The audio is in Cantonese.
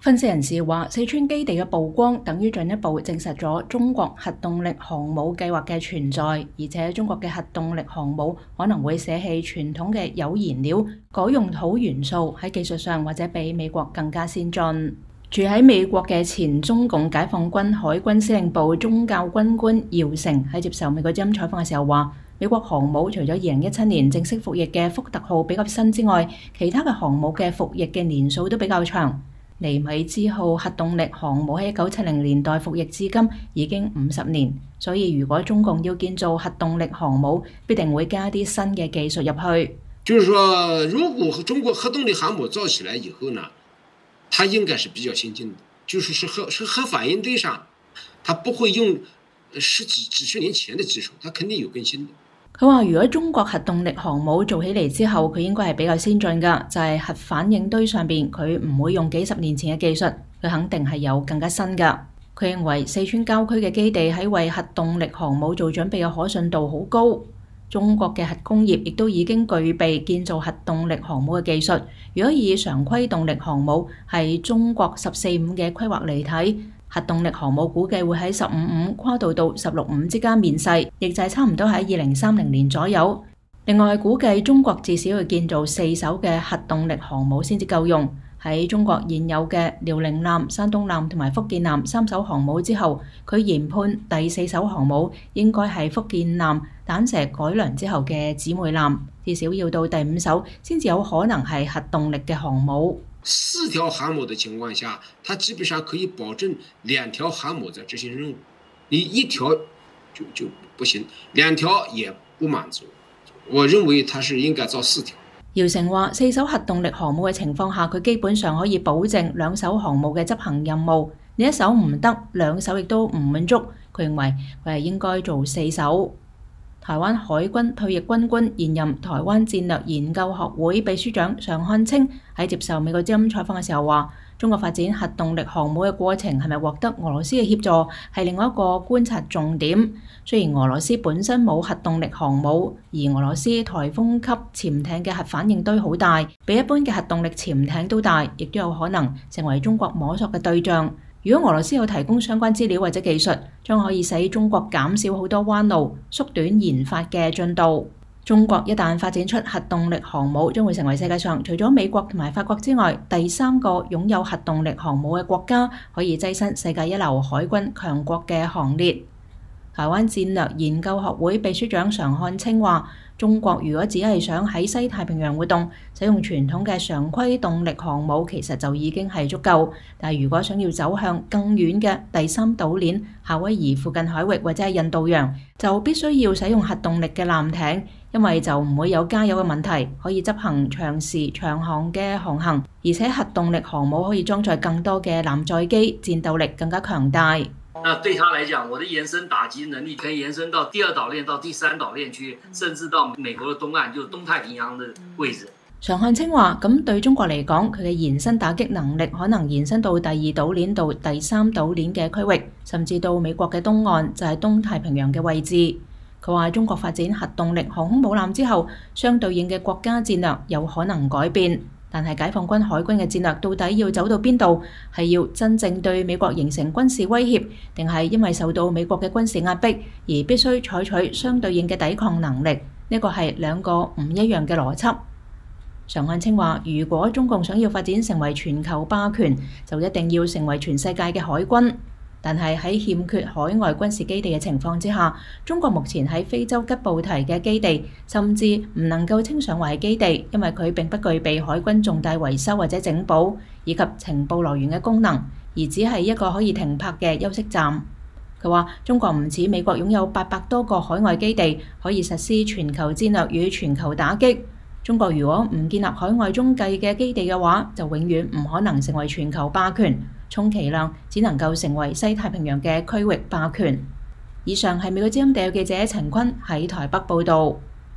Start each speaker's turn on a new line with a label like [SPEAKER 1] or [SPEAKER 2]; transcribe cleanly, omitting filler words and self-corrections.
[SPEAKER 1] 分析人士話，四川基地嘅曝光等於進一步證實咗中國核動力航母計劃嘅存在，而且中國嘅核動力航母可能會捨棄傳統嘅鈾燃料，改用土元素，喺技術上或者比美國更加先進。住喺美國嘅前中共解放軍海軍司令部中校軍官姚成喺接受美國之音採訪嘅時候話，美國航母除咗2017年正式服役嘅福特號比較新之外，其他嘅航母嘅服役嘅年數都比較長。尼米茲號核動力航母喺1970年代服役至今已經50年，所以如果中共要建造核動力航母，必定會加啲新嘅技術入去。
[SPEAKER 2] 就是說，如果中國核動力航母造起來以後呢，它應該是比較先進的，就是核反應堆上，它不會用幾十年前的技術，它肯定有更新的。
[SPEAKER 1] 佢話：如果中國核動力航母做起嚟之後，佢應該係比較先進㗎，就係核反應堆上邊佢唔會用幾十年前嘅技術，佢肯定係有更加新㗎。佢認為四川郊區嘅基地喺為核動力航母做準備嘅可信度好高。中國嘅核工業亦都已經具備建造核動力航母嘅技術。如果以常規動力航母係中國14-5嘅規劃嚟睇，核動力航母估計會喺15-5跨度到16-5之間面世，亦就係差唔多喺2030年左右。另外估計中國至少要建造4艘嘅核動力航母先至夠用。喺中國現有嘅遼寧艦、山東艦同埋福建艦3艘航母之後，佢研判第4艘航母應該係福建艦彈射改良之後嘅姊妹艦，至少要到第5艘先至有可能係核動力嘅航母。
[SPEAKER 2] 4條航母的情況下，它基本上可以保證2條航母在執行任務，你1條就不行，2條也不滿足。我認為它是應該造4條。
[SPEAKER 1] 姚成話：4艘核動力航母嘅情況下，佢基本上可以保證2艘航母嘅執行任務。呢1艘唔得，2艘亦都唔滿足。佢認為佢係應該做4艘。台灣海軍退役軍官、現任台灣戰略研究學會秘書長常漢清喺接受美國之音採訪嘅時候話：中國發展核動力航母嘅過程係咪獲得俄羅斯嘅協助，係另外一個觀察重點。雖然俄羅斯本身冇核動力航母，而俄羅斯颱風級潛艇嘅核反應堆好大，比一般嘅核動力潛艇都大，亦都有可能成為中國摸索嘅對象。如果俄羅斯有提供相關資料或者技術，將可以使中國減少好多彎路，縮短研發嘅進度。中國一旦發展出核動力航母，將會成為世界上除咗美國同埋法國之外，第3個擁有核動力航母嘅國家，可以躋身世界一流海軍強國嘅行列。台灣戰略研究學會秘書長常漢清話：中國如果只係想喺西太平洋活動，使用傳統嘅常規動力航母其實就已經係足夠。但係如果想要走向更遠嘅第3島鏈、夏威夷附近海域或者係印度洋，就必須要使用核動力嘅艦艇，因為就唔會有加油嘅問題，可以執行長時長航嘅航行，而且核動力航母可以裝載更多嘅艦載機，戰鬥力更加強大。
[SPEAKER 3] 那對他來講，我的延伸打擊能力可以延伸到第2島鏈到第3島鏈區，甚至到美國的東岸，就是東太平洋的位置。
[SPEAKER 1] 常漢清話：咁對中國嚟講，佢嘅延伸打擊能力可能延伸到第2島鏈到第3島鏈嘅區域，甚至到美國嘅東岸，就係東太平洋嘅位置。佢話：中國發展核動力航空母艦之後，相對應嘅國家戰略有可能改變。但係解放軍海軍嘅戰略到底要走到邊度？係要真正對美國形成軍事威脅，定係因為受到美國嘅軍事壓迫而必須採取相對應嘅抵抗能力？呢個係2個唔一樣嘅邏輯。常漢清話：如果中共想要發展成為全球霸權，就一定要成為全世界嘅海軍。但係喺欠缺海外軍事基地嘅情況之下，中國目前喺非洲吉布提嘅基地，甚至唔能夠稱上為基地，因為佢並不具備海軍重大維修或者整補以及情報來源嘅功能，而只係一個可以停泊嘅休息站。佢話：中國唔似美國擁有800多個海外基地，可以實施全球戰略與全球打擊。中國如果唔建立海外中繼嘅基地嘅話，就永遠唔可能成為全球霸權，充其量只能夠成為西太平洋嘅區域霸權。以上係美國之音特約記者陳坤喺台北報導。